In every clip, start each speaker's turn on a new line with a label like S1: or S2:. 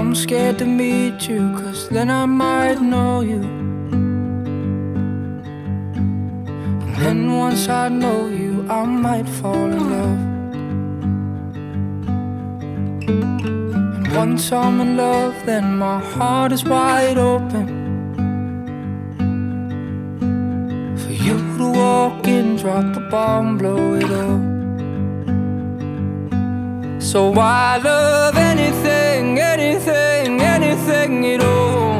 S1: I'm scared to meet you, 'cause then I might know you. And then once I know you, I might fall in love. And once I'm in love, then my heart is wide open for you to walk in, drop the bomb, blow it up. So I love anything, anything, anything at all.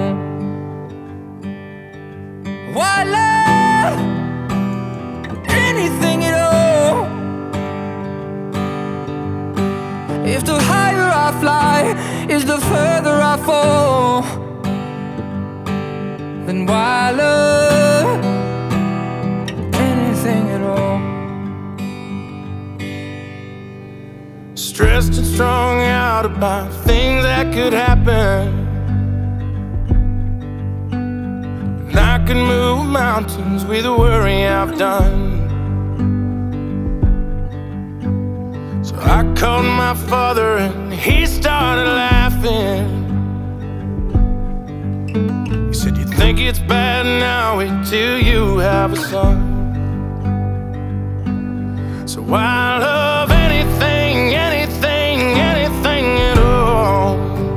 S1: Why love anything at all? If the higher I fly is the further I fall, then why love anything at all?
S2: Stressed and strung out about things that could happen. And I can move mountains with the worry I've done. So I called my father and he started laughing. He said, "You think it's bad now, wait till you have a son." So I love anything, anything, anything at all.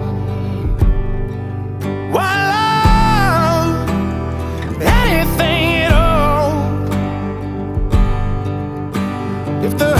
S2: Why love anything at all? If the